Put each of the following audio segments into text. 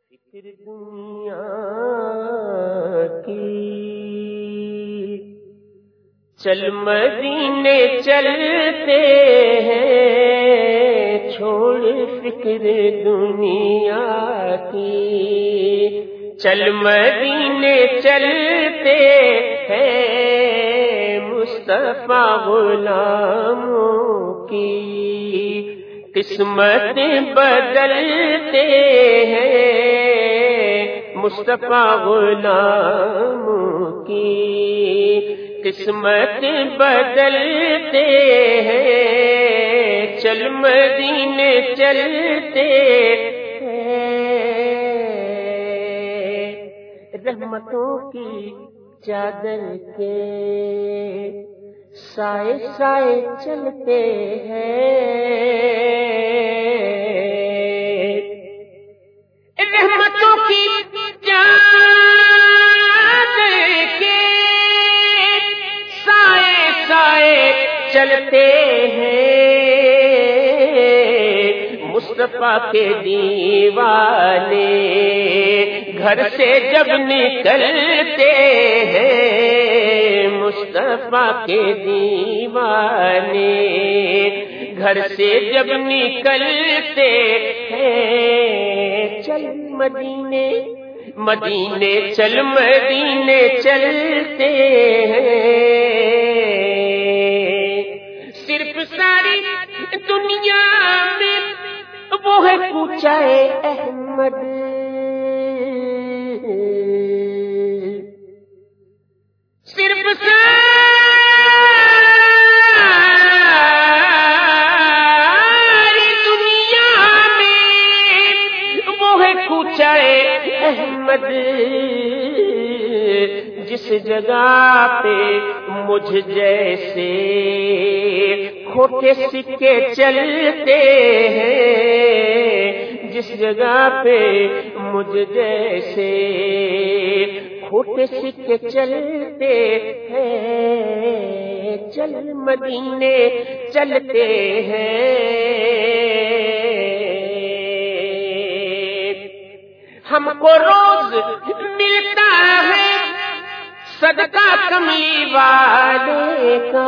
فکر دنیا کی چل مدینے چلتے ہیں، چھوڑ فکر دنیا کی چل مدینے چلتے ہیں، مصطفیٰ غلاموں کی قسمت بدلتے ہیں، مصطفیٰ غلاموں کی قسمت بدلتے ہیں، چل مدینے چلتے ہیں، رحمتوں کی چادر کے سائے سائے چلتے ہیں، رحمتوں کی چادر کے سائے سائے چلتے ہیں، مصطفیٰ کے دیوانے گھر سے جب نکلتے ہیں، مصطفیٰ کے دیوانے گھر سے جب نکلتے ہیں، چل مدینے مدینے چل مدینے چلتے ہیں، صرف ساری دنیا میں وہ ہے کوچہ احمد، صرف ساری دنیا میں وہ ہے کوچہ احمد، جس جگہ پہ مجھ جیسے کھوٹے سکے چلتے ہیں، جس جگہ پہ مجھ جیسے کھوٹے سکے چلتے ہیں، چل مدینے چلتے ہیں، ہم کو روز ملتا ہے صدقہ کملی والے کا،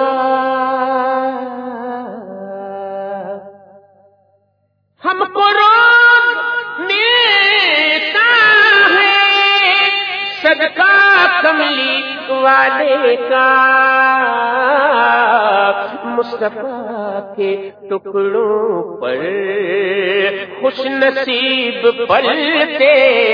ہم کو روز ملتا ہے صدقہ کملی والے کا، مصطفیٰ کے ٹکڑوں پر خوش نصیب پلتے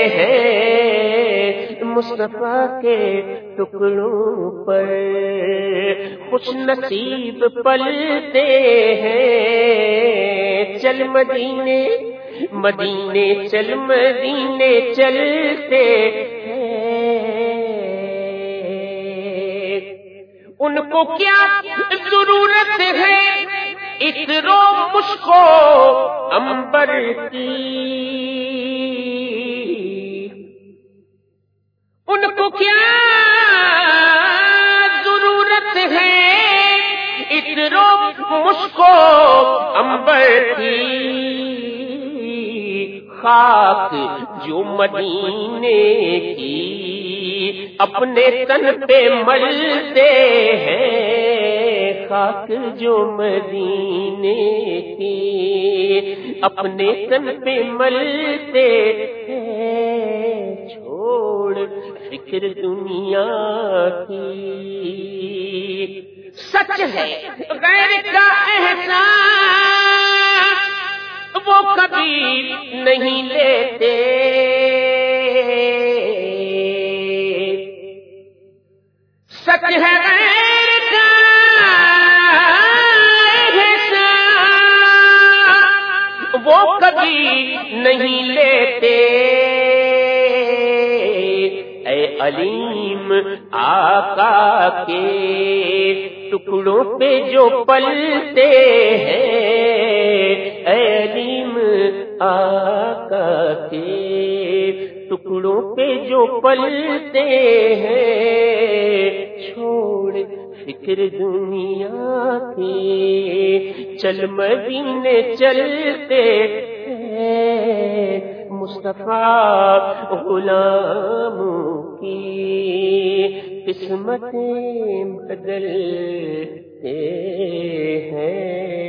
ہیں، مصطفیٰ کے ٹکڑوں پر خوش نصیب پلتے ہیں، چل مدینے مدینے چل مدینے چلتے ہیں، ان کو کیا ضرورت ہے عطر و مشک و عنبر کی، ان کو کیا ضرورت ہے عطر و مشک و عنبر کی، خاک جو مدینے کی اپنے تن پہ ملتے ہیں، خاک جو مدینے کی اپنے تن پہ ملتے ہیں، چھوڑ فکر دنیا کی، سچ ہے غیر کا احسان وہ کبھی نہیں لیتے، سچ ہے غیر کا احسان وہ کبھی نہیں لیتے، اے علیم آقا کے ٹکڑوں پہ جو پلتے ہیں، اے علیم آقا کے ٹکڑوں پہ جو پلتے ہیں، چھوڑ فکر دنیا کی چل مدینے چلتے ہیں، مصطفیٰ غلاموں کی قسمتیں بدلتے ہیں.